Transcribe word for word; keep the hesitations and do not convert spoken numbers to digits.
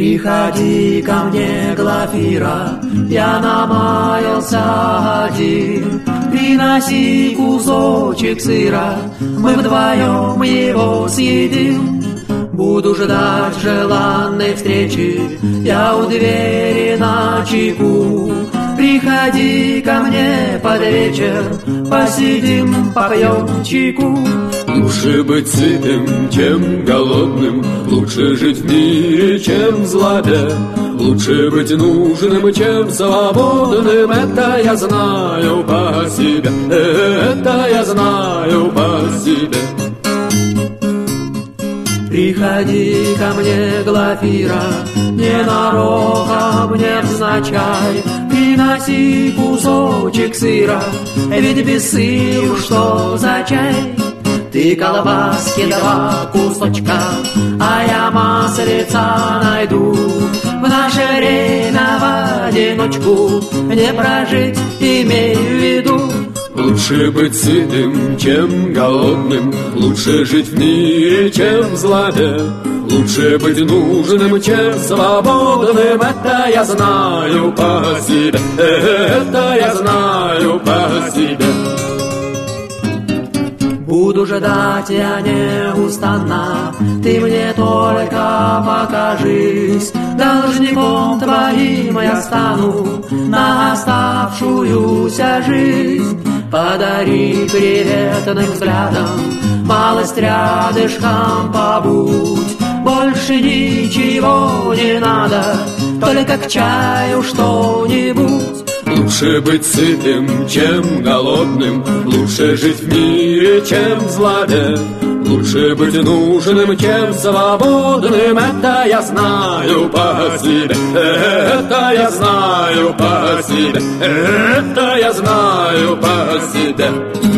Приходи ко мне, Глафира, я намаялся один. Приноси кусочек сыра, мы вдвоем его съедим. Буду ждать желанной встречи, я у двери на чеку. Приходи ко мне под вечер, посидим, попьем чайку. Лучше быть сытым, чем голодным, лучше жить в мире, чем в злобе. Лучше быть нужным, чем свободным, это я знаю по себе, это я знаю по себе. Приходи ко мне, Глафира, ненароком, невзначай. Приноси кусочек сыра, ведь без сыра что за чай? Ты колбаски два кусочка, а я маслица найду. В наше время в одиночку не прожить, имей в виду. Лучше быть сытым, чем голодным, лучше жить в мире, чем в злобе. Лучше быть нужным, чем свободным, это я знаю по себе, это я знаю по себе. Буду ждать я неустанно, ты мне только покажись. Должником твоим я стану на оставшуюся жизнь. Подари приветным взглядом, малость рядышком побудь. Больше ничего не надо, только к чаю что-нибудь. Лучше быть сытым, чем голодным, лучше жить в мире, чем в злобе. Лучше быть нужным, чем свободным, это я знаю по себе, это я знаю по себе, это я знаю по себе.